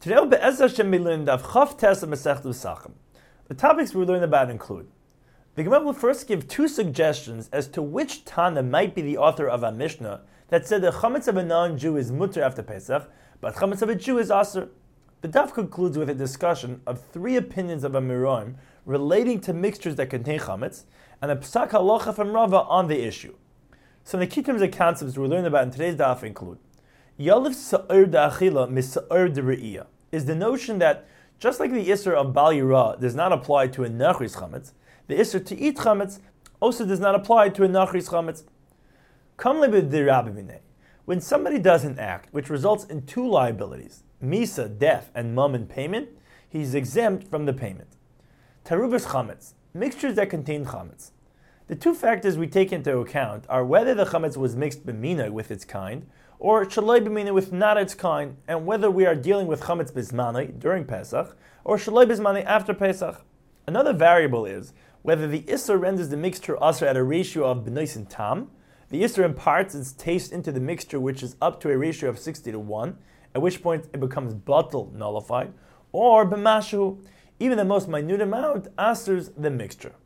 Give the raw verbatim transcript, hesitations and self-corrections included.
Today we'll Be'ez Hashem be learning Daf Chaf Tes of Masechta Pesachim. The topics we learn about include: the Gemara will first give two suggestions as to which Tana might be the author of a Mishnah that said the chametz of a non-Jew is mutter after Pesach, but chametz of a Jew is aser. The Daf concludes with a discussion of three opinions of Amoraim relating to mixtures that contain chametz, and a psak halacha from Rava on the issue. Some of the key terms and concepts we learn about in today's Daf include: Yalif sa'ir da'achila mis-sa'ir de're'iyah is the notion that just like the Isser of Bal Yirah does not apply to a Nachris Chametz, the Isser to eat Chametz also does not apply to a Nachris Chametz. When somebody does an act which results in two liabilities, Misa, death, and Mammon, payment, he is exempt from the payment. Tarubas Chametz, mixtures that contain Chametz. The two factors we take into account are whether the Chametz was mixed b'mina with its kind, or shalai b'mina with not its kind, and whether we are dealing with chametz bismani during Pesach, or shalai bismani after Pesach. Another variable is whether the Isser renders the mixture aser at a ratio of b'nois and tam. The Isser imparts its taste into the mixture which is up to a ratio of sixty to one, at which point it becomes batal, nullified, or b'mashu, even the most minute amount, asers the mixture.